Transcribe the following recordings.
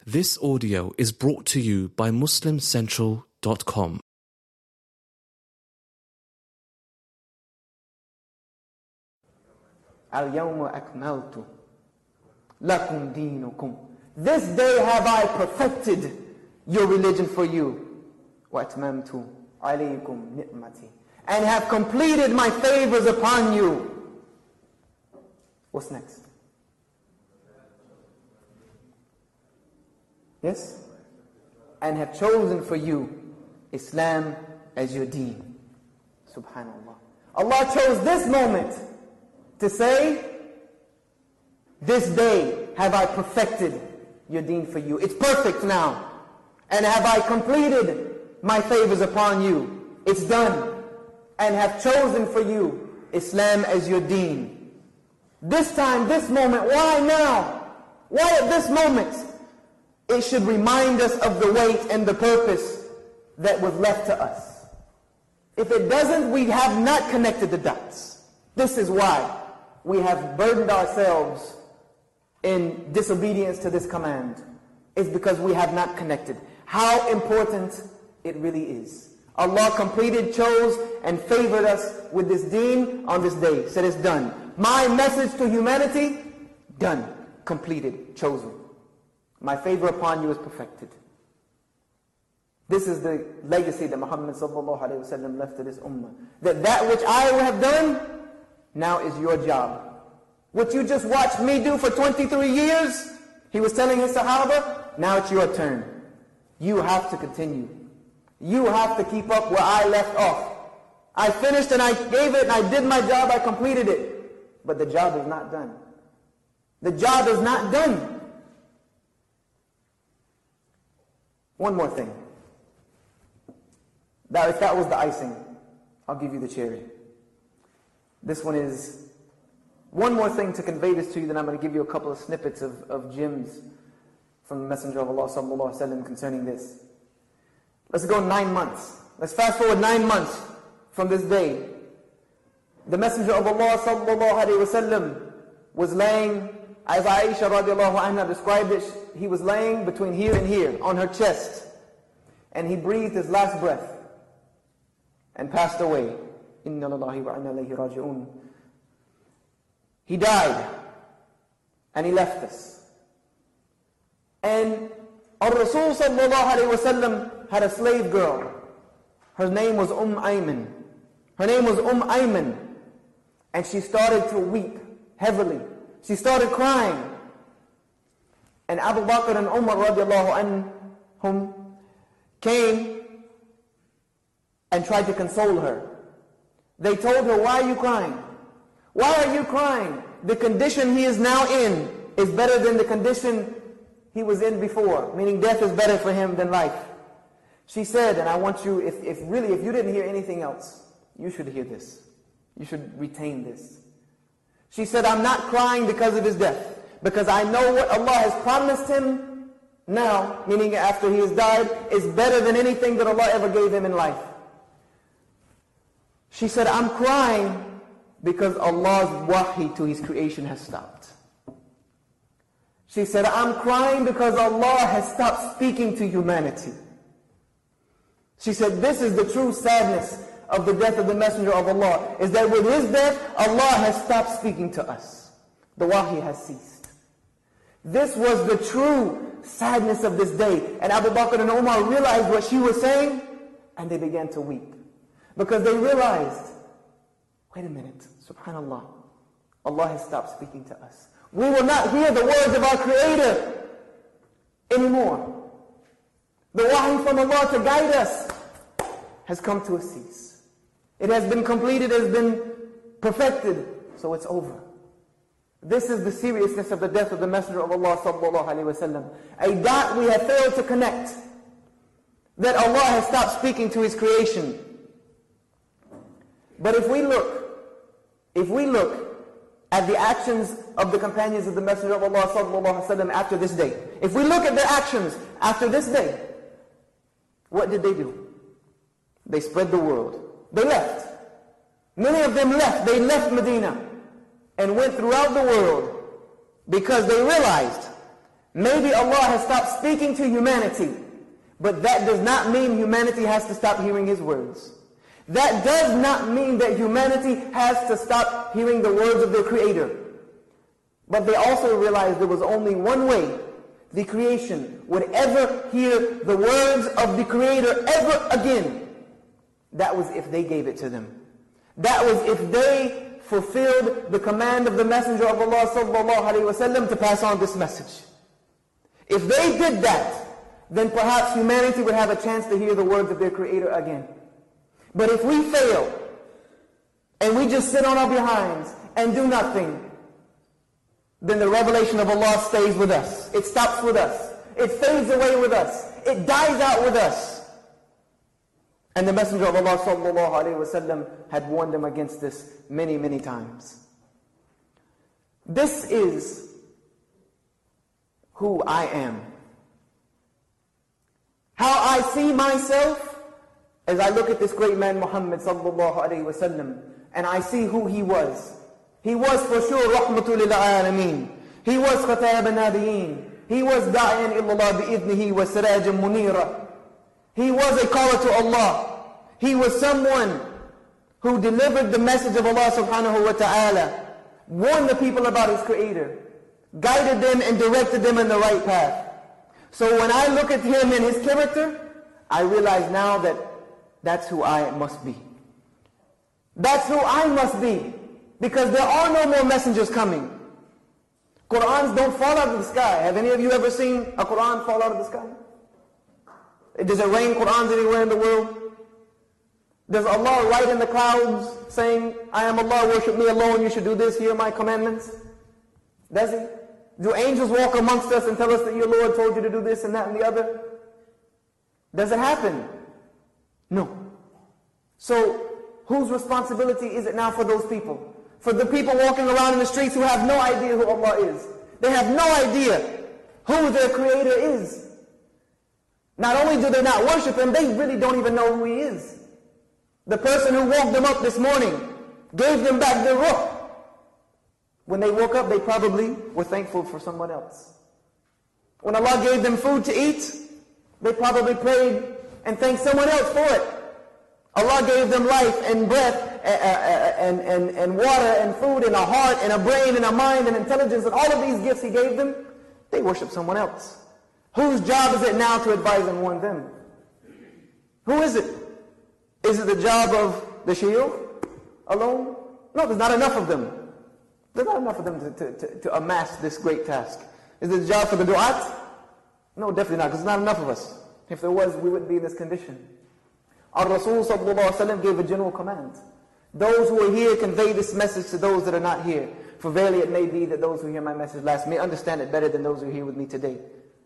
This audio is brought to you by MuslimCentral.com. Al-yawma akmaltu lakum deenukum. This day have I perfected your religion for you. Wa atmamtu alaykum ni'mati. And have completed my favors upon you. What's next? Yes? And have chosen for you Islam as your deen. Subhanallah. Allah chose this moment to say, this day have I perfected your deen for you. It's perfect now. And have I completed my favors upon you. It's done. And have chosen for you Islam as your deen. This time, this moment, why now? Why at this moment? It should remind us of the weight and the purpose that was left to us. If it doesn't, we have not connected the dots. This is why we have burdened ourselves in disobedience to this command. It's because we have not connected how important it really is. Allah completed, chose, and favored us with this deen on this day. Said it's done. My message to humanity, done, completed, chosen. My favor upon you is perfected. This is the legacy that Muhammad sallallahu alaihi wasallam left to this ummah. That which I have done, now is your job. What you just watched me do for 23 years, he was telling his Sahaba, now it's your turn. You have to continue. You have to keep up where I left off. I finished and I gave it and I did my job, I completed it. But the job is not done. The job is not done. One more thing. If that was the icing, I'll give you the cherry. This one is one more thing to convey this to you, then I'm going to give you a couple of snippets of gems from the Messenger of Allah sallallahu alaihi wasallam concerning this. Let's go 9 months. Let's fast forward 9 months from this day. The Messenger of Allah sallallahu alaihi wasallam was laying, as Aisha radiallahu anha described it, he was laying between here and here on her chest, and he breathed his last breath and passed away. Inna lillahi wa inna ilayhi raji'un. He died and he left us. And Rasul sallallahu alayhi wasallam had a slave girl. Her name was Ayman. Her name was Ayman. And she started to weep heavily. She started crying. And Abu Bakr and Umar radiallahu anhum came and tried to console her. They told her, why are you crying? Why are you crying? The condition he is now in is better than the condition he was in before, meaning death is better for him than life. She said, and I want you, if you didn't hear anything else, you should hear this. You should retain this. She said, I'm not crying because of his death, because I know what Allah has promised him now, meaning after he has died, is better than anything that Allah ever gave him in life. She said, I'm crying because Allah's wahi to His creation has stopped. She said, I'm crying because Allah has stopped speaking to humanity. She said, this is the true sadness of the death of the Messenger of Allah, is that with his death, Allah has stopped speaking to us. The wahi has ceased. This was the true sadness of this day. And Abu Bakr and Umar realized what she was saying, and they began to weep. Because they realized, wait a minute, subhanallah, Allah has stopped speaking to us. We will not hear the words of our Creator anymore. The wahi from Allah to guide us has come to a cease. It has been completed, it has been perfected, so it's over. This is the seriousness of the death of the Messenger of Allah sallallahu alaihi wasallam. A dot we have failed to connect, that Allah has stopped speaking to His creation. But if we look at the actions of the companions of the Messenger of Allah sallallahu alaihi wasallam after this day, if we look at their actions after this day, what did they do? They spread the world. They left. Many of them left. They left Medina and went throughout the world because they realized Maybe Allah has stopped speaking to humanity, but that does not mean humanity has to stop hearing His words. That does not mean that humanity has to stop hearing the words of their Creator. But they also realized there was only one way the creation would ever hear the words of the Creator ever again. That was if they gave it to them. That was if they fulfilled the command of the Messenger of Allah sallallahu alaihi wasallam to pass on this message. If they did that, then perhaps humanity would have a chance to hear the words of their Creator again. But if we fail, and we just sit on our behinds and do nothing, then the revelation of Allah stays with us. It stops with us. It fades away with us. It dies out with us. And the Messenger of Allah sallallahu alaihi wasallam had warned them against this many, many times. This is who I am. How I see myself as I look at this great man Muhammad sallallahu alaihi wasallam, and I see who he was. He was for sure rahmatul lil alameen. He was khatab an-nabiyyin. He was da'iyan ila Allah bi'idhnihi wa sirajan munira. He was a caller to Allah. He was someone who delivered the message of Allah subhanahu wa ta'ala, warned the people about His Creator, guided them and directed them in the right path. So when I look at him and his character, I realize now that that's who I must be. That's who I must be. Because there are no more messengers coming. Qur'ans don't fall out of the sky. Have any of you ever seen a Qur'an fall out of the sky? Does it rain Qur'ans anywhere in the world? Does Allah write in the clouds saying, I am Allah, worship me alone, you should do this, hear my commandments? Does He? Do angels walk amongst us and tell us that your Lord told you to do this and that and the other? Does it happen? No. So, whose responsibility is it now for those people? For the people walking around in the streets who have no idea who Allah is. They have no idea who their Creator is. Not only do they not worship Him, they really don't even know who He is. The person who woke them up this morning gave them back their ruh. When they woke up, they probably were thankful for someone else. When Allah gave them food to eat, they probably prayed and thanked someone else for it. Allah gave them life and breath and water and food and a heart and a brain and a mind and intelligence and all of these gifts He gave them. They worship someone else. Whose job is it now to advise and warn them? Who is it? Is it the job of the shuyukh alone? No, there's not enough of them. There's not enough of them to amass this great task. Is it the job for the du'at? No, definitely not, because there's not enough of us. If there was, we wouldn't be in this condition. Our Rasul sallallahu alaihi wasallam gave a general command. Those who are here, convey this message to those that are not here. For verily it may be that those who hear my message last may understand it better than those who are here with me today.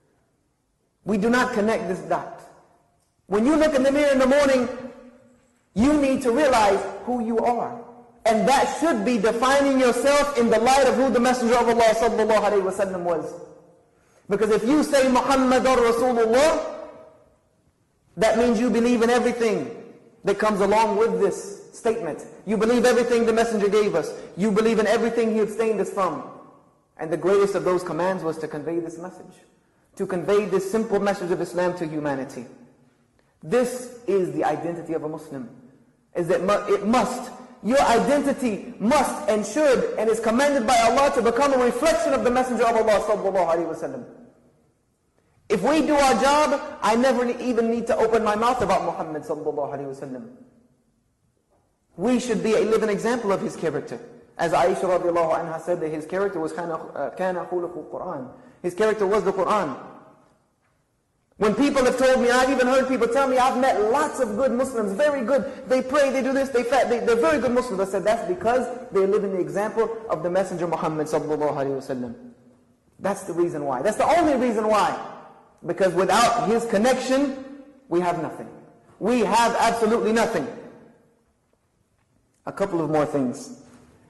We do not connect this dot. When you look in the mirror in the morning, you need to realize who you are. And that should be defining yourself in the light of who the Messenger of Allah sallallahu alaihi wasallam was. Because if you say Muhammadur Rasulullah, that means you believe in everything that comes along with this statement. You believe everything the Messenger gave us. You believe in everything He abstained us from. And the greatest of those commands was to convey this message. To convey this simple message of Islam to humanity. This is the identity of a Muslim. Is that it must, your identity must and should and is commanded by Allah to become a reflection of the Messenger of Allah sallallahu alaihi wasallam. If we do our job, I never even need to open my mouth about Muhammad sallallahu alaihi wasallam. We should be a living example of his character. As Aisha radiallahu anha said that his character was kana khuluqul Quran. His character was the Quran. When people have told me, I've even heard people tell me, I've met lots of good Muslims, very good. They pray, they do this, they fast, they're very good Muslims. I said that's because they're living the example of the Messenger Muhammad sallallahu alaihi wasallam. That's the reason why. That's the only reason why. Because without his connection, we have nothing. We have absolutely nothing. A couple of more things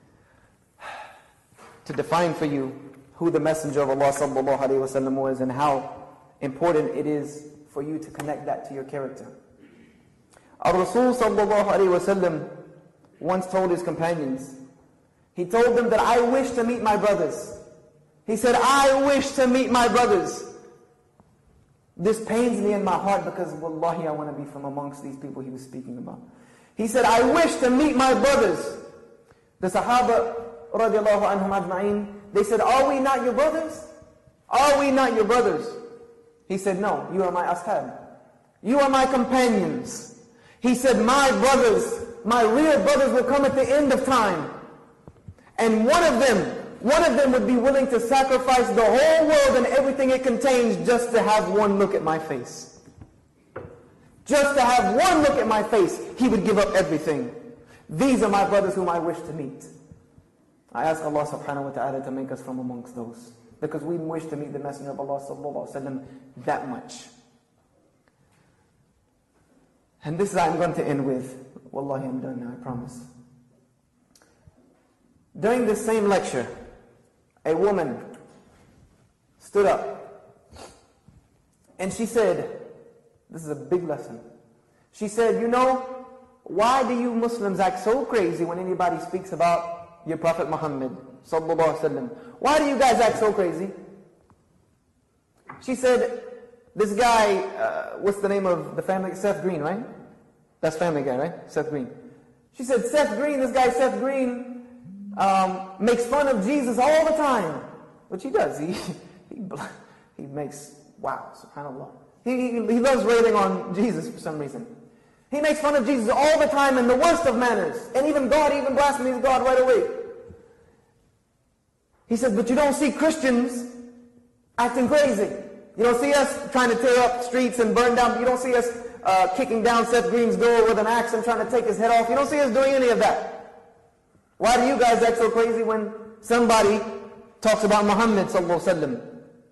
to define for you who the Messenger of Allah sallallahu alaihi wasallam was and how important it is for you to connect that to your character. Our Rasul sallallahu alaihi wasallam once told his companions, he told them that I wish to meet my brothers. He said, I wish to meet my brothers. This pains me in my heart because wallahi I want to be from amongst these people he was speaking about. He said, I wish to meet my brothers. The Sahaba radiallahu anhum ajma'in, they said, are we not your brothers? Are we not your brothers? He said, no, you are my ashab. You are my companions. He said, my brothers, my real brothers will come at the end of time. And one of them would be willing to sacrifice the whole world and everything it contains just to have one look at my face. Just to have one look at my face, he would give up everything. These are my brothers whom I wish to meet. I ask Allah subhanahu wa ta'ala to make us from amongst those. Because we wish to meet the Messenger of Allah sallallahu alaihi wasallam that much. And this is I'm going to end with. Wallahi, I'm done now, I promise. During this same lecture, a woman stood up and she said, this is a big lesson. She said, you know, why do you Muslims act so crazy when anybody speaks about your Prophet Muhammad sallallahu alaihi wasallam? Why do you guys act so crazy? She said, this guy, what's the name of the family? Seth Green, right? That's Family Guy, right? Seth Green. She said, Seth Green, this guy Seth Green, makes fun of Jesus all the time. Which he does. He makes, wow, subhanAllah. He loves railing on Jesus for some reason. He makes fun of Jesus all the time in the worst of manners. And even blasphemes God right away. He said, but you don't see Christians acting crazy. You don't see us trying to tear up streets and burn down. You don't see us kicking down Seth Green's door with an axe and trying to take his head off. You don't see us doing any of that. Why do you guys act so crazy when somebody talks about Muhammad sallallahu alaihi wasallam?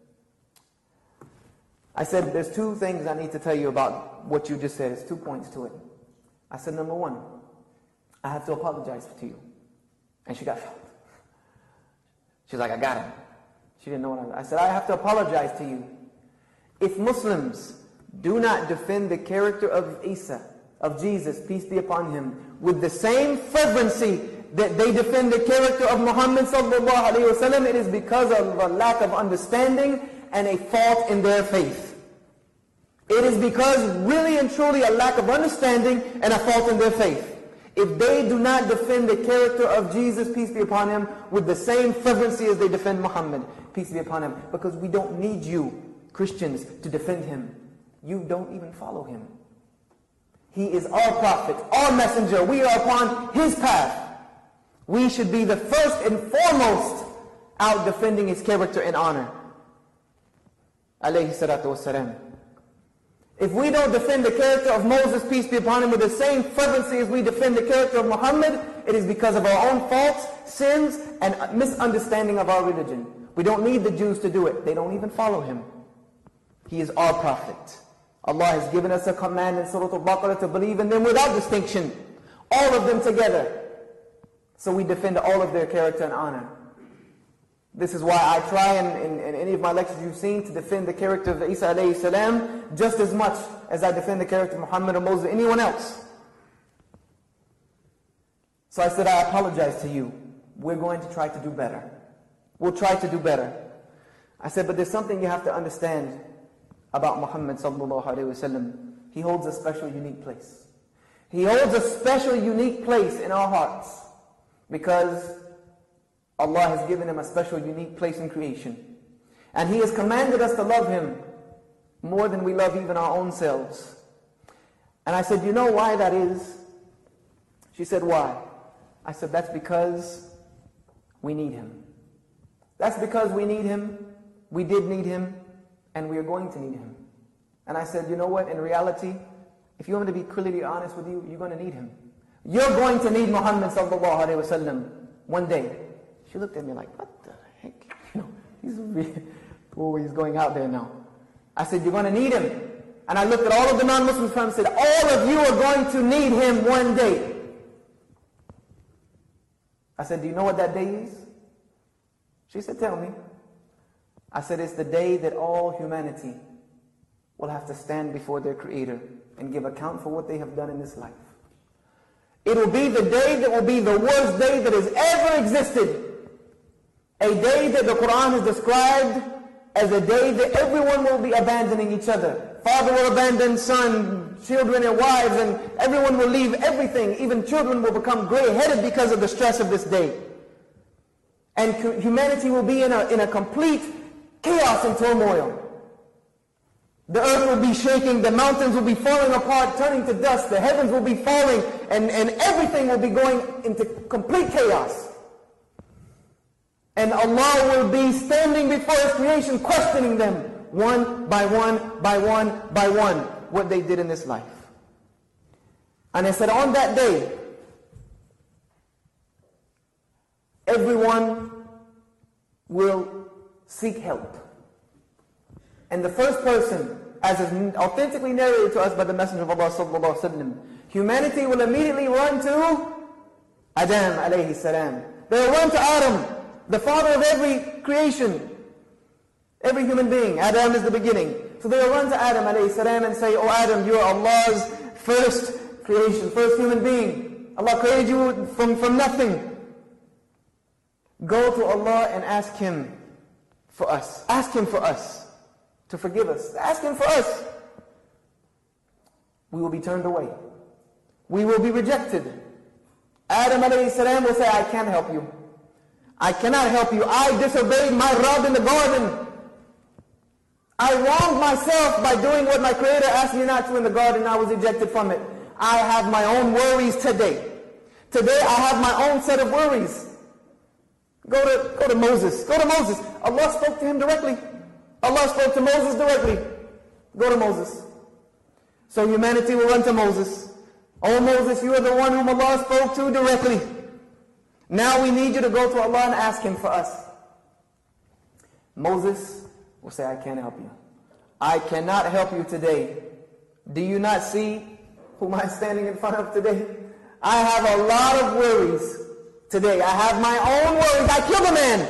I said, there's two things I need to tell you about what you just said. There's 2 points to it. I said, number one, I have to apologize to you. And she got shocked. She's like, I got him. She didn't know what I said, I have to apologize to you. If Muslims do not defend the character of Isa, of Jesus, peace be upon him, with the same fervency that they defend the character of Muhammad sallallahu alaihi wasallam, it is because of a lack of understanding and a fault in their faith. It is because really and truly a lack of understanding and a fault in their faith. If they do not defend the character of Jesus, peace be upon him, with the same fervency as they defend Muhammad, peace be upon him, because we don't need you, Christians, to defend him. You don't even follow him. He is our prophet, our messenger. We are upon his path. We should be the first and foremost out defending his character and honor. Alayhi salatu wassalam. If we don't defend the character of Moses, peace be upon him, with the same fervency as we defend the character of Muhammad, it is because of our own faults, sins, and misunderstanding of our religion. We don't need the Jews to do it. They don't even follow him. He is our prophet. Allah has given us a command in Surah Al-Baqarah to believe in them without distinction. All of them together. So we defend all of their character and honor. This is why I try in any of my lectures you've seen to defend the character of Isa alayhi salam just as much as I defend the character of Muhammad or Moses or anyone else. So I said, I apologize to you. We're going to try to do better. We'll try to do better. I said, but there's something you have to understand about Muhammad sallallahu alayhi wasallam. He holds a special, unique place. He holds a special, unique place in our hearts because Allah has given him a special, unique place in creation. And he has commanded us to love him more than we love even our own selves. And I said, you know why that is? She said, why? I said, that's because we need him. That's because we need him. We did need him. And we are going to need him. And I said, you know what? In reality, if you want me to be clearly honest with you, you're going to need him. You're going to need Muhammad sallallahu alaihi wasallam one day. She looked at me like, what the heck? You know, he's going out there now. I said, you're going to need him. And I looked at all of the non-Muslims and said, all of you are going to need him one day. I said, do you know what that day is? She said, tell me. I said, it's the day that all humanity will have to stand before their Creator and give account for what they have done in this life. It will be the day that will be the worst day that has ever existed. A day that the Quran has described as a day that everyone will be abandoning each other. Father will abandon son, children and wives, and everyone will leave everything. Even children will become gray-headed because of the stress of this day. And humanity will be in a complete chaos and turmoil. The earth will be shaking, the mountains will be falling apart, turning to dust, the heavens will be falling, and everything will be going into complete chaos. And Allah will be standing before His creation, questioning them, one by one, by one, by one, what they did in this life. And I said, on that day, everyone will seek help. And the first person, as is authentically narrated to us by the Messenger of Allah sallallahu alaihi wasallam, humanity will immediately run to Adam alayhi salam. They will run to Adam, the father of every creation, every human being. Adam is the beginning. So they will run to Adam alayhi salam and say, "Oh Adam, you are Allah's first creation, first human being. Allah created you from nothing. Go to Allah and ask Him for us. Ask Him for us to forgive us. Ask Him for us." We will be turned away. We will be rejected. Adam alayhi salam will say, "I can't help you. I cannot help you. I disobeyed my Rabb in the garden. I wronged myself by doing what my Creator asked me not to in the garden. I was ejected from it. I have my own worries today. Today I have my own set of worries." Go to Moses. Go to Moses. Allah spoke to him directly. Allah spoke to Moses directly. Go to Moses. So humanity will run to Moses. "Oh Moses, you are the one whom Allah spoke to directly. Now we need you to go to Allah and ask Him for us." Moses will say, "I can't help you. I cannot help you today. Do you not see whom I'm standing in front of today? I have a lot of worries today. I have my own worries. I killed a man."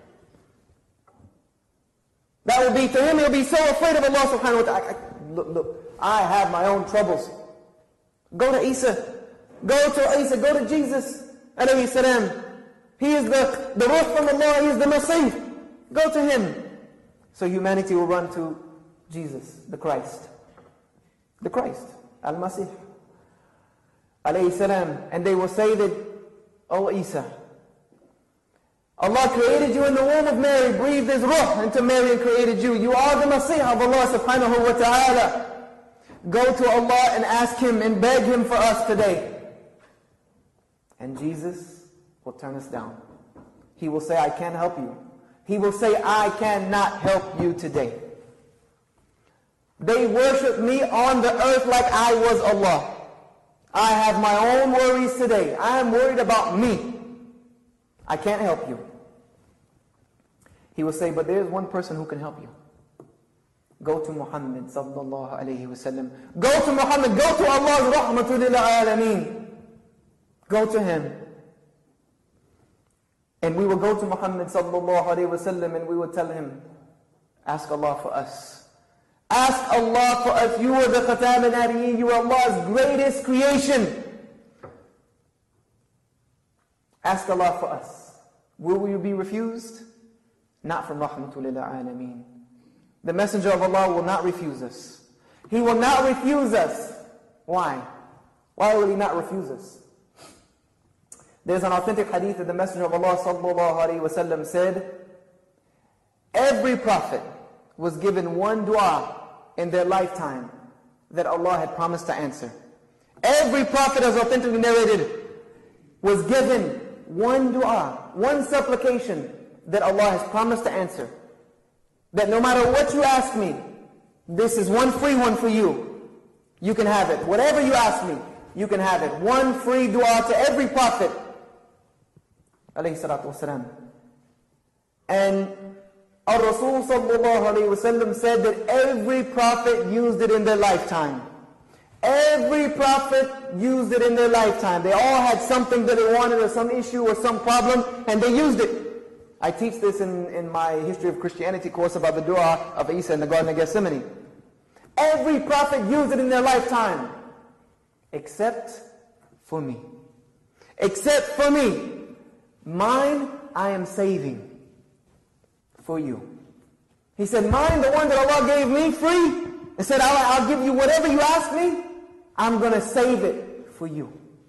That will be, to him, he'll be so afraid of Allah subhanahu wa ta'ala. Look, I have my own troubles. Go to Isa. Go to Jesus alayhi salam. He is the Ruh from Allah. He is the Masih. Go to Him. So humanity will run to Jesus, the Christ. The Christ, Al-Masih alayhi salam. And they will say that, "Oh Isa, Allah created you in the womb of Mary, breathed His Ruh into Mary and created you. You are the Masih of Allah subhanahu wa ta'ala. Go to Allah and ask Him and beg Him for us today." And Jesus will turn us down. He will say, "I can't help you." He will say, "I cannot help you today." They worship me on the earth like I was Allah. I have my own worries today. I am worried about me. I can't help you. He will say, "But there is one person who can help you. Go to Muhammad sallallahu alayhi wa sallam. Go to Muhammad. Go to Allah's rahmatul lil alameen. Go to Him." And we will go to Muhammad sallallahu alayhi wa sallam and we will tell him, "Ask Allah for us. Ask Allah for us. You are the Khatam al-Nabiyyin. You are Allah's greatest creation. Ask Allah for us." Will you be refused? Not from rahmatul lil alameen. The Messenger of Allah will not refuse us. He will not refuse us. Why? Why will He not refuse us? There's an authentic hadith that the Messenger of Allah sallallahu alaihi wasallam said, every prophet was given one dua in their lifetime that Allah had promised to answer. Every prophet, as authentically narrated, was given one dua, one supplication that Allah has promised to answer. That no matter what you ask me, this is one free one for you. You can have it. Whatever you ask me, you can have it. One free dua to every prophet. Alayhi salatu wasalam. And Ar-Rasul sallallahu alayhi wasallam said that every prophet used it in their lifetime. Every prophet used it in their lifetime. They all had something that they wanted, or some issue, or some problem, and they used it. I teach this in my History of Christianity course about the dua of Isa in the Garden of Gethsemane. Every prophet used it in their lifetime, except for me. Except for me. Mine, I am saving. for you. He said, mine, the one that Allah gave me free, and said, I'll give you whatever you ask me, I'm going to save it for you.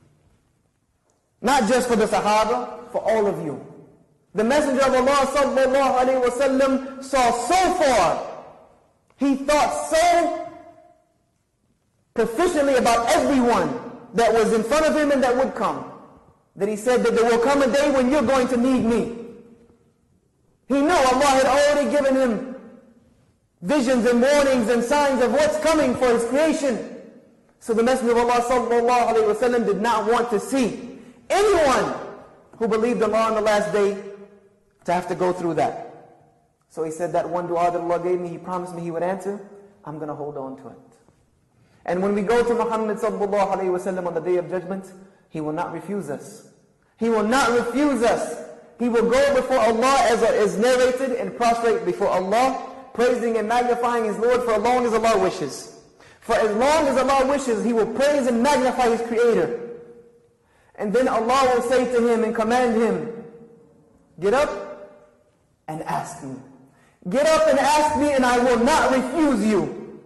Not just for the Sahaba, for all of you. The Messenger of Allah sallallahu alayhi wa sallam saw so far. He thought so proficiently about everyone that was in front of him and that would come, that he said that there will come a day when you're going to need me. He knew Allah had already given him visions and warnings and signs of what's coming for his creation. So the Messenger of Allah sallallahu alayhi wa sallam did not want to see anyone who believed Allah on the last day to have to go through that. So he said, that one dua that Allah gave me, He promised me He would answer, I'm going to hold on to it. And when we go to Muhammad sallallahu alayhi wa sallam on the Day of Judgment, He will not refuse us. He will not refuse us. He will go before Allah as is narrated and prostrate before Allah, praising and magnifying His Lord for as long as Allah wishes. For as long as Allah wishes, He will praise and magnify His Creator. And then Allah will say to him and command him, get up and ask me. Get up and ask me, and I will not refuse you.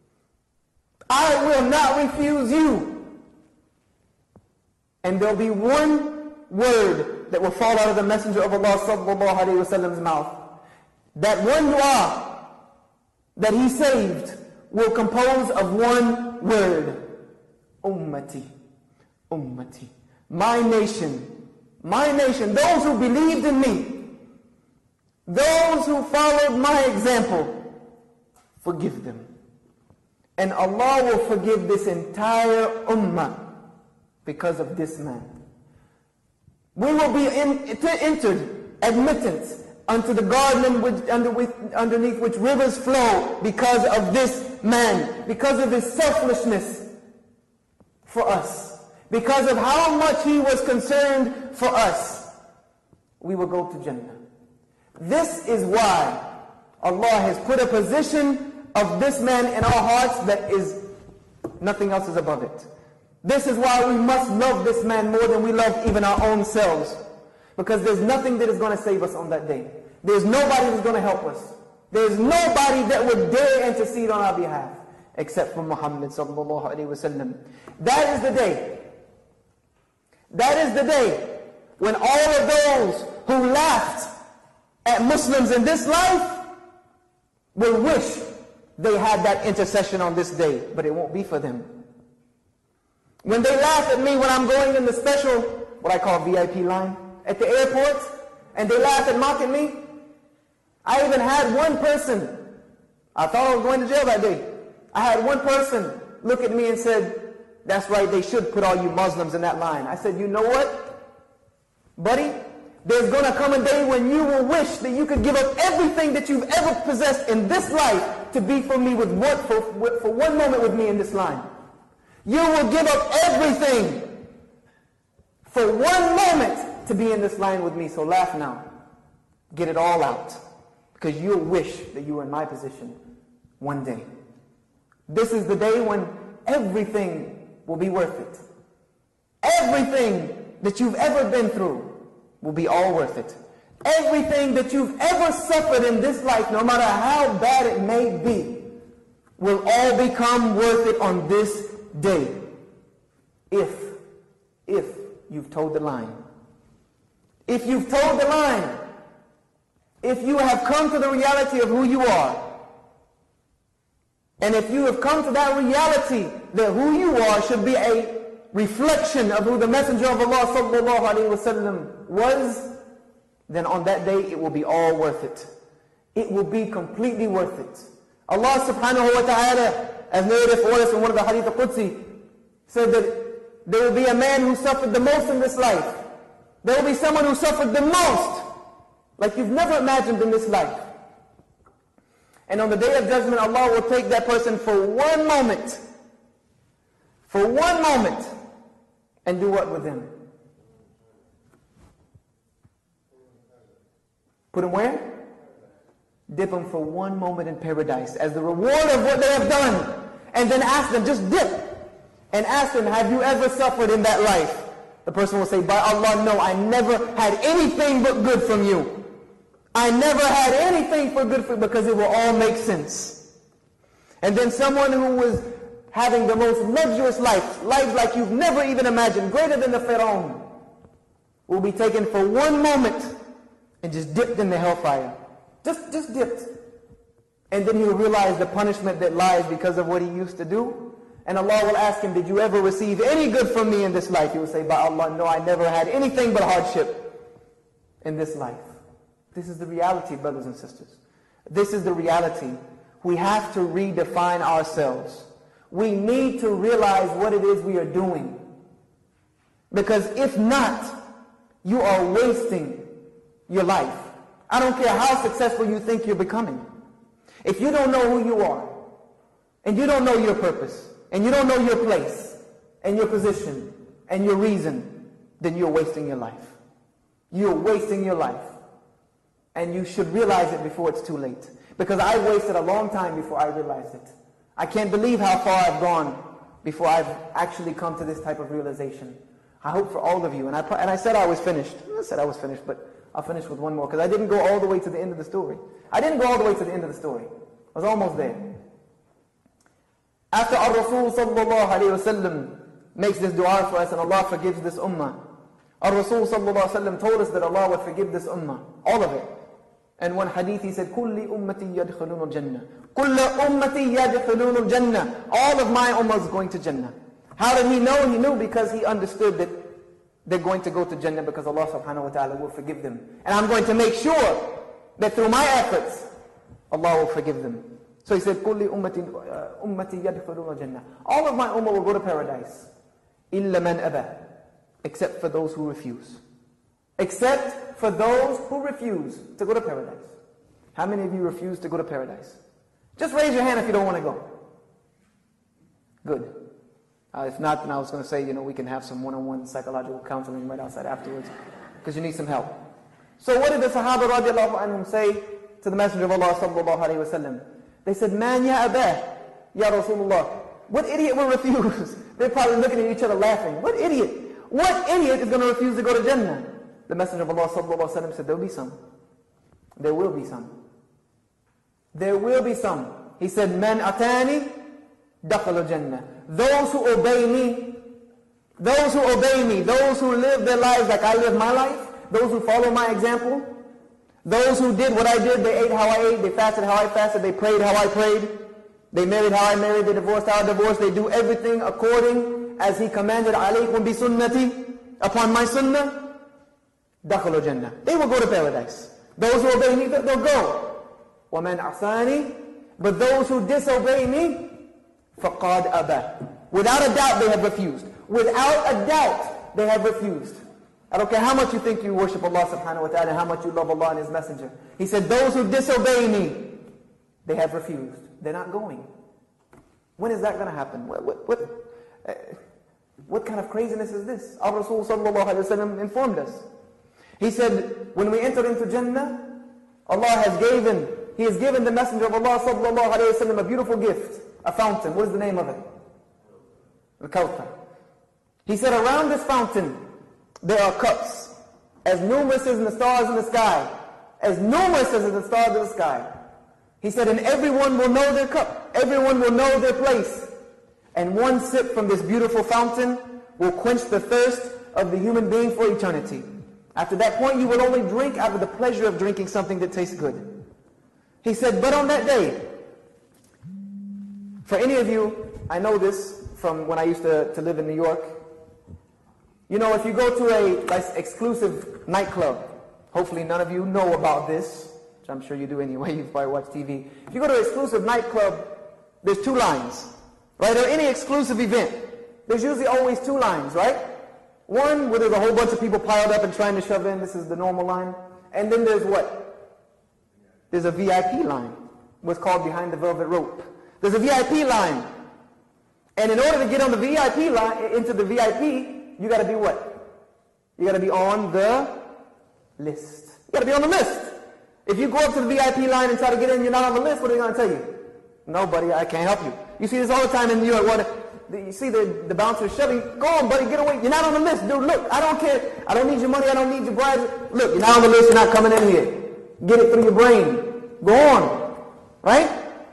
I will not refuse you. And there'll be one word that will fall out of the Messenger of Allah sallallahu alayhi wa sallam's mouth. That one dua that he saved will compose of one word. Ummati, ummati. My nation, those who believed in me, those who followed my example, forgive them. And Allah will forgive this entire ummah because of this man. We will be entered admittance unto the garden underneath which rivers flow because of this man, because of his selflessness for us. Because of how much he was concerned for us, we will go to Jannah. This is why Allah has put a position of this man in our hearts that is, nothing else is above it. This is why we must love this man more than we love even our own selves. Because there's nothing that is going to save us on that day. There's nobody that's going to help us. There's nobody that would dare intercede on our behalf except for Muhammad sallallahu alayhi wa sallam. That is the day. That is the day when all of those who laughed at Muslims in this life will wish they had that intercession on this day, but it won't be for them. When they laugh at me when I'm going in the special, what I call VIP line, at the airport, and they laugh and mock at me, I even had one person, I thought I was going to jail that day, I had one person look at me and said, that's right, they should put all you Muslims in that line. I said, you know what, buddy? There's going to come a day when you will wish that you could give up everything that you've ever possessed in this life to be for me for one moment with me in this line. You will give up everything for one moment to be in this line with me. So laugh now. Get it all out. Because you'll wish that you were in my position one day. This is the day when everything will be worth it. Everything that you've ever been through will be all worth it. Everything that you've ever suffered in this life, no matter how bad it may be, will all become worth it on this day. If you've told the line. If you've told the line. If you have come to the reality of who you are. And if you have come to that reality that who you are should be a reflection of who the Messenger of Allah sallallahu alaihi wasallam was, then on that day it will be all worth it. It will be completely worth it. Allah subhanahu wa ta'ala, as narrated for us in one of the hadith al-Qudsi, said that there will be a man who suffered the most in this life. There will be someone who suffered the most, like you've never imagined in this life. And on the Day of Judgment, Allah will take that person for one moment, and do what with him? Put him where? Dip him for one moment in paradise as the reward of what they have done. And then ask them, just dip, and ask them, have you ever suffered in that life? The person will say, by Allah, no, I never had anything but good from you. I never had anything for good for because it will all make sense. And then someone who was having the most luxurious lives like you've never even imagined, greater than the Pharaoh, will be taken for one moment and just dipped in the hellfire. Just dipped. And then he will realize the punishment that lies because of what he used to do. And Allah will ask him, did you ever receive any good from me in this life? He will say, by Allah, no, I never had anything but hardship in this life. This is the reality, brothers and sisters. This is the reality. We have to redefine ourselves. We need to realize what it is we are doing. Because if not, you are wasting your life. I don't care how successful you think you're becoming. If you don't know who you are, and you don't know your purpose, and you don't know your place, and your position, and your reason, then you're wasting your life. You're wasting your life. And you should realize it before it's too late. Because I wasted a long time before I realized it. I can't believe how far I've gone before I've actually come to this type of realization. I hope for all of you. And I said I was finished. I said I was finished, but I'll finish with one more. Because I didn't go all the way to the end of the story. I didn't go all the way to the end of the story. I was almost there. After our Rasul sallallahu alayhi wasallam makes this dua for us and Allah forgives this ummah, our Rasul sallallahu alayhi wasallam told us that Allah would forgive this ummah. All of it. And one hadith he said, كُلِّ أُمَّتِي يَدْخُلُونَ الْجَنَّةِ كُلَّ أُمَّتِي يَدْخُلُونَ الْجَنَّةِ All of my ummah is going to Jannah. How did he know? He knew because he understood that they're going to go to Jannah because Allah subhanahu wa ta'ala will forgive them. And I'm going to make sure that through my efforts, Allah will forgive them. So he said, كُلِّ أُمَّتِي يَدْخُلُونَ الْجَنَّةِ All of my ummah will go to paradise. إِلَّا مَنْ أَبَى Except for those who refuse. Except for those who refuse to go to paradise. How many of you refuse to go to paradise? Just raise your hand if you don't want to go. Good. If not, then I was going to say, we can have some one-on-one psychological counseling right outside afterwards, because you need some help. So what did the Sahaba radiallahu anhum say to the Messenger of Allah sallallahu alayhi wa sallam? They said, Man ya abah, ya Rasulullah. What idiot will refuse? They're probably looking at each other laughing. What idiot? What idiot is going to refuse to go to Jannah? The Messenger of Allah sallallahu alayhi wa sallam said, there will be some. There will be some. There will be some. He said, Man atani dakhala Jannah. Those who obey me, those who obey me, those who live their lives like I live my life, those who follow my example, those who did what I did, they ate how I ate, they fasted how I fasted, they prayed how I prayed, they married how I married, they divorced how I divorced, they do everything according as He commanded, alaykum bi sunnati, upon my sunnah, dakhalu Jannah. They will go to paradise. Those who obey me, they'll go. وَمَنْ عَصَانِي But those who disobey me, فَقَدْ أَبَى Without a doubt, they have refused. Without a doubt, they have refused. I don't care how much you think you worship Allah subhanahu wa ta'ala and how much you love Allah and His Messenger. He said, those who disobey me, they have refused. They're not going. When is that going to happen? What kind of craziness is this? Our Rasul sallallahu alayhi wa sallam informed us. He said, when we enter into Jannah, Allah has given the Messenger of Allah sallallahu alayhi wa sallam a beautiful gift, a fountain. What is the name of it? The Kawthar. He said, around this fountain, there are cups, as numerous as the stars in the sky, as numerous as the stars in the sky. He said, and everyone will know their cup, everyone will know their place. And one sip from this beautiful fountain will quench the thirst of the human being for eternity. After that point, you will only drink out of the pleasure of drinking something that tastes good. He said, but on that day, for any of you, I know this from when I used to live in New York. If you go to a exclusive nightclub, hopefully none of you know about this, which I'm sure you do anyway, you probably watch TV. If you go to an exclusive nightclub, there's two lines, right? Or any exclusive event, there's usually always two lines, right? One where there's a whole bunch of people piled up and trying to shove in, this is the normal line. And then there's what? There's a VIP line, what's called behind the velvet rope. There's a VIP line. And in order to get on the VIP line, into the VIP, you got to be what? You got to be on the list. You got to be on the list. If you go up to the VIP line and try to get in, you're not on the list, what are they going to tell you? No, buddy, I can't help you. You see this all the time in New York. You see the bouncer shoving, go on, buddy, get away. You're not on the list. Dude, look, I don't care. I don't need your money. I don't need your bribes. Look, you're not on the list. You're not coming in here. Get it through your brain. Go on. Right?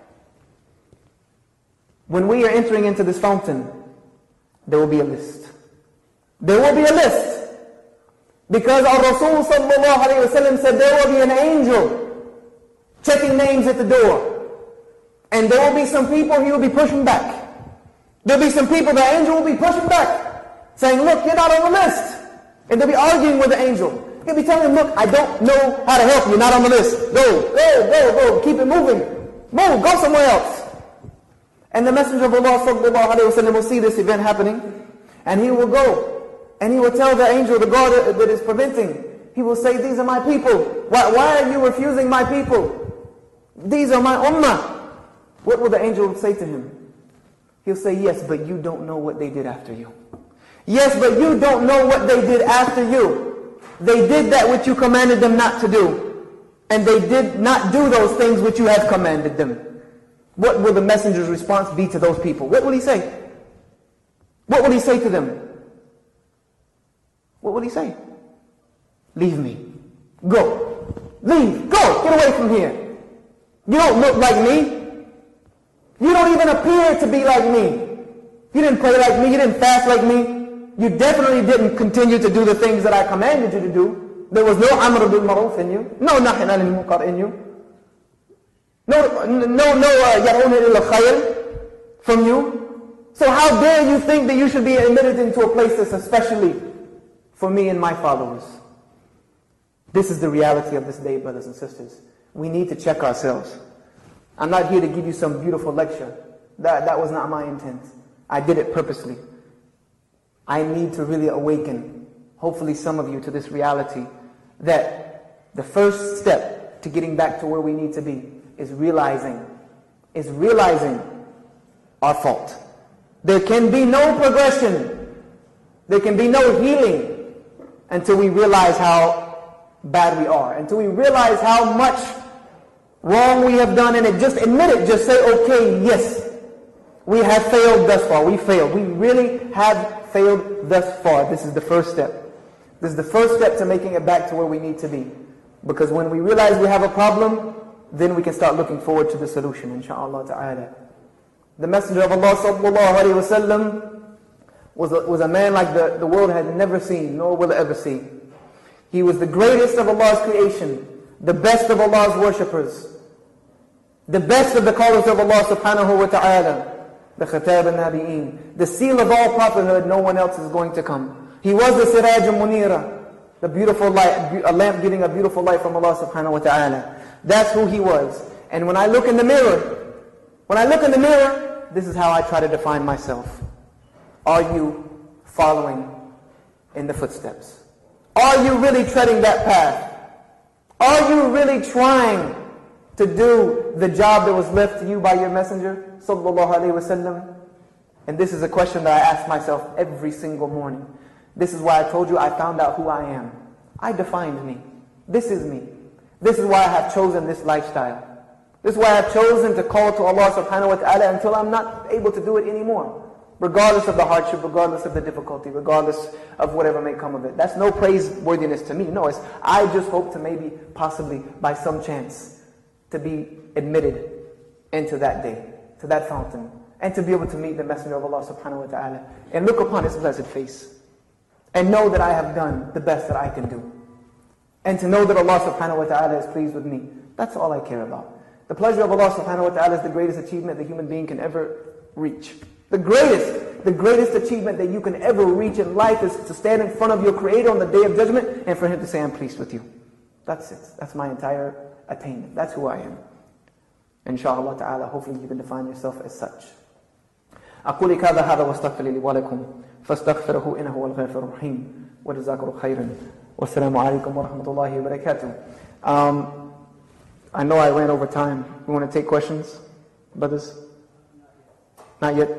When we are entering into this fountain, there will be a list. There will be a list. Because our Rasul sallallahu alayhi wa sallam said there will be an angel checking names at the door. And there will be some people he will be pushing back. There will be some people the angel will be pushing back, saying, look, you're not on the list. And they'll be arguing with the angel. He'll be telling him, look, I don't know how to help you. You're not on the list. Go. Keep it moving. Move. Go somewhere else. And the Messenger of Allah sallallahu alayhi wa sallam will see this event happening. And he will go. And he will tell the angel, the God that is preventing. He will say, these are my people. Why are you refusing my people? These are my ummah. What will the angel say to him? He'll say, yes, but you don't know what they did after you. Yes, but you don't know what they did after you. They did that which you commanded them not to do. And they did not do those things which you have commanded them. What will the messenger's response be to those people? What will he say? What will he say to them? What will he say? Leave me. Go. Leave. Go. Get away from here. You don't look like me. You don't even appear to be like me. You didn't pray like me. You didn't fast like me. You definitely didn't continue to do the things that I commanded you to do. There was no amr bil maruf in you. No nahy anil munkar in you. No yar'una ila khayr from you. So how dare you think that you should be admitted into a place that's especially for me and my followers? This is the reality of this day, brothers and sisters. We need to check ourselves. I'm not here to give you some beautiful lecture. That was not my intent. I did it purposely. I need to really awaken, hopefully some of you, to this reality that the first step to getting back to where we need to be is realizing our fault. There can be no progression. There can be no healing until we realize how bad we are, until we realize how much wrong we have done, and just admit it. Just say, okay, yes, we have failed thus far. We failed. We really have failed thus far. This is the first step. This is the first step to making it back to where we need to be. Because when we realize we have a problem, then we can start looking forward to the solution, inshaAllah ta'ala. The Messenger of Allah sallallahu alayhi wa sallam was a man like the world had never seen, nor will it ever see. He was the greatest of Allah's creation, the best of Allah's worshippers, the best of the callers of Allah subhanahu wa ta'ala, the Khatab al-Nabi'een, the seal of all prophethood. No one else is going to come. He was the Siraj al-Munira, the beautiful light, a lamp giving a beautiful light from Allah subhanahu wa ta'ala. That's who he was. And when I look in the mirror, this is how I try to define myself. Are you following in the footsteps? Are you really treading that path? Are you really trying to do the job that was left to you by your messenger, sallallahu alaihi wasallam? And this is a question that I ask myself every single morning. This is why I told you I found out who I am. I defined me. This is me. This is why I have chosen this lifestyle. This is why I have chosen to call to Allah subhanahu wa ta'ala until I'm not able to do it anymore. Regardless of the hardship, regardless of the difficulty, regardless of whatever may come of it. That's no praiseworthiness to me. No, I just hope to maybe, possibly, by some chance, to be admitted into that day, to that fountain, and to be able to meet the Messenger of Allah subhanahu wa ta'ala, and look upon His blessed face, and know that I have done the best that I can do. And to know that Allah subhanahu wa ta'ala is pleased with me. That's all I care about. The pleasure of Allah subhanahu wa ta'ala is the greatest achievement the human being can ever reach. The greatest achievement that you can ever reach in life is to stand in front of your Creator on the Day of Judgment and for Him to say, I'm pleased with you. That's it. That's my entire attainment. That's who I am. Inshallah ta'ala, hopefully you can define yourself as such. أقول هذا واستغفر لي ولكم فاستغفره إنه هو الغفور الرحيم وجزاكم خيرا والسلام عليكم ورحمة الله وبركاته. I know I ran over time. You want to take questions, brothers? Not yet?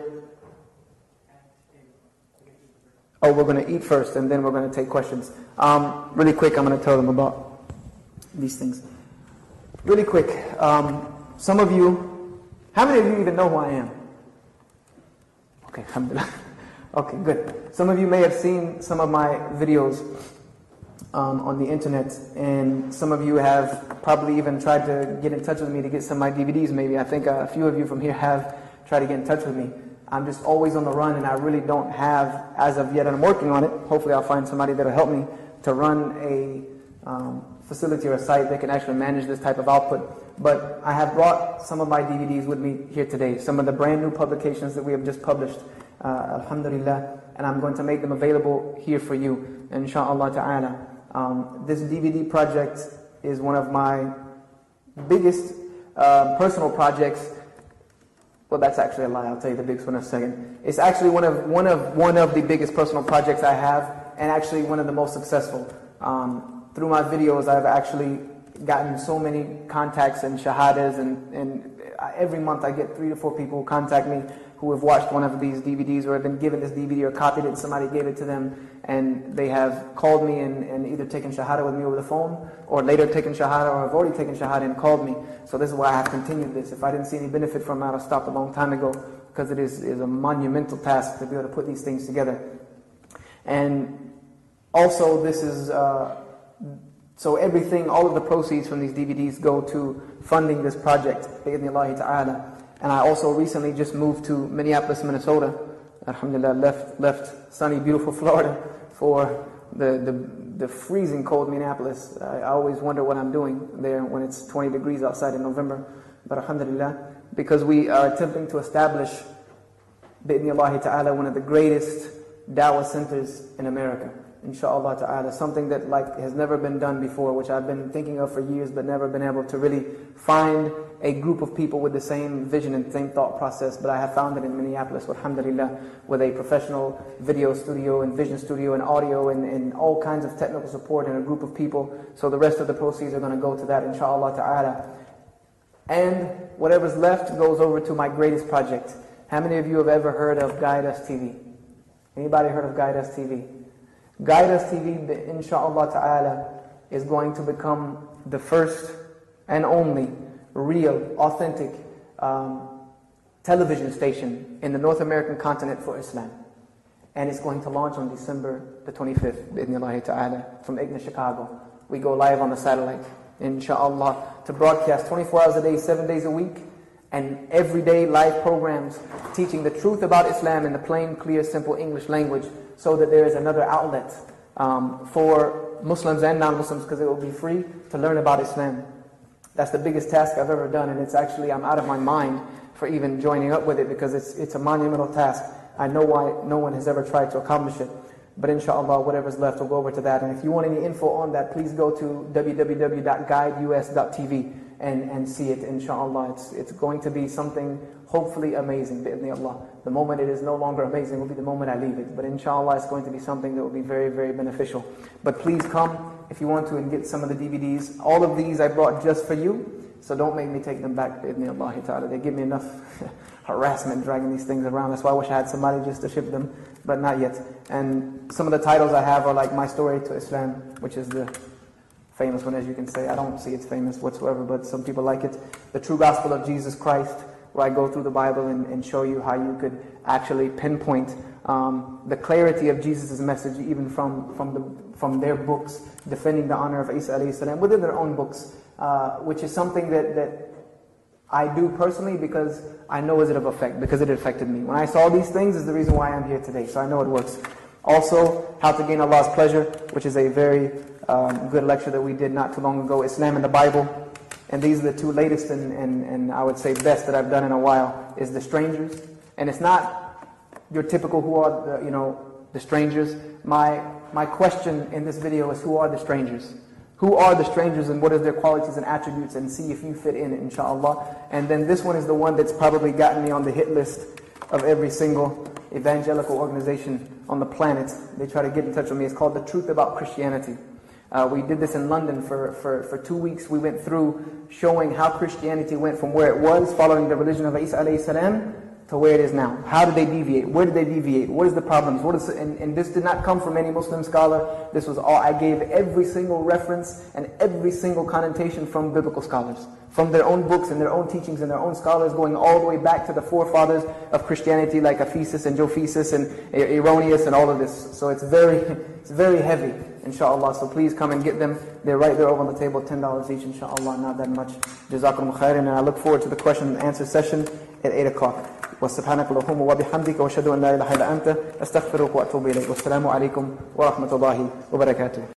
Oh, we're going to eat first and then we're going to take questions. Really quick, I'm going to tell them about these things. Really quick, some of you, how many of you even know who I am? Okay, alhamdulillah. Okay, good. Some of you may have seen some of my videos on the internet, and some of you have probably even tried to get in touch with me to get some of my DVDs maybe. I think a few of you from here have tried to get in touch with me. I'm just always on the run, and I really don't have, as of yet, and I'm working on it. Hopefully I'll find somebody that'll help me to run a facility or a site that can actually manage this type of output. But I have brought some of my DVDs with me here today, some of the brand new publications that we have just published, alhamdulillah, and I'm going to make them available here for you, inshaAllah ta'ala. This DVD project is one of my biggest personal projects. Well, that's actually a lie. I'll tell you the biggest one in a second. It's actually one of the biggest personal projects I have, and actually one of the most successful. Through my videos, I've actually gotten so many contacts and shahadas, and every month I get 3 to 4 people who contact me who have watched one of these DVDs or have been given this DVD or copied it, somebody gave it to them, and they have called me and either taken shahada with me over the phone, or later taken shahada, or have already taken shahada and called me. So this is why I have continued this. If I didn't see any benefit from it, I would have stopped a long time ago, because it is a monumental task to be able to put these things together. And also this is, so everything, all of the proceeds from these DVDs go to funding this project, bi'idhnillahi ta'ala. And I also recently just moved to Minneapolis, Minnesota. Alhamdulillah, left sunny, beautiful Florida for the freezing cold Minneapolis. I always wonder what I'm doing there when it's 20 degrees outside in November. But alhamdulillah, because we are attempting to establish, bi'idhnillahi ta'ala, one of the greatest da'wah centers in America. InshaAllah ta'ala, something that has never been done before, which I've been thinking of for years, but never been able to really find a group of people with the same vision and same thought process. But I have found it in Minneapolis, alhamdulillah, with a professional video studio and vision studio and audio and all kinds of technical support and a group of people. So the rest of the proceeds are going to go to that, InshaAllah ta'ala. And whatever's left goes over to my greatest project. How many of you have ever heard of Guide Us TV? Anybody heard of Guide Us TV? Guide Us TV, inshaAllah ta'ala, is going to become the first and only real, authentic television station in the North American continent for Islam. And it's going to launch on December the 25th, bi'idhnillahi ta'ala, from IGNA Chicago. We go live on the satellite, inshaAllah, to broadcast 24 hours a day, 7 days a week, and everyday live programs teaching the truth about Islam in the plain, clear, simple English language, so that there is another outlet for Muslims and non-Muslims, because it will be free to learn about Islam. That's the biggest task I've ever done, and it's actually, I'm out of my mind for even joining up with it, because it's a monumental task. I know why no one has ever tried to accomplish it. But inshallah, whatever's left will go over to that. And if you want any info on that, please go to www.guideus.tv and see it, inshallah. It's going to be something hopefully amazing, bi'idhnillah. The moment it is no longer amazing will be the moment I leave it. But inshallah, it's going to be something that will be very, very beneficial. But please come if you want to and get some of the DVDs. All of these I brought just for you, so don't make me take them back, bi'idhnillah ta'ala. They give me enough harassment dragging these things around. That's why I wish I had somebody just to ship them, but not yet. And some of the titles I have are like My Story to Islam, which is the famous one, as you can say. I don't see it's famous whatsoever, but some people like it. The True Gospel of Jesus Christ, where I go through the Bible and show you how you could actually pinpoint the clarity of Jesus' message, even from their books, defending the honor of Isa alayhi salam, within their own books, which is something that I do personally because I know is it of effect, because it affected me. When I saw these things is the reason why I'm here today, so I know it works. Also, How to Gain Allah's Pleasure, which is a very good lecture that we did not too long ago, Islam and the Bible. And these are the two latest and I would say best that I've done in a while, is The Strangers. And it's not your typical who are the strangers. My question in this video is, who are the strangers? Who are the strangers and what are their qualities and attributes, and see if you fit in it, inshallah. And then this one is the one that's probably gotten me on the hit list of every single evangelical organization on the planet. They try to get in touch with me. It's called The Truth About Christianity. We did this in London for 2 weeks. We went through showing how Christianity went from where it was, following the religion of Isa alayhi salam, to where it is now. How did they deviate? Where did they deviate? What is the problems? And this did not come from any Muslim scholar. This was all, I gave every single reference and every single connotation from biblical scholars, from their own books and their own teachings and their own scholars, going all the way back to the forefathers of Christianity, like Ephesus and Josephus and Erroneous and all of this. So it's very heavy. inshallah. So please come and get them. They're right there over on the table, $10 each, inshallah, not that much. Jazakum khairan, and I look forward to the question and answer session at 8 o'clock. وسبحانك اللهم وبحمدك واشهد ان لا اله الا انت استغفرك واتوب اليك والسلام عليكم ورحمه الله وبركاته.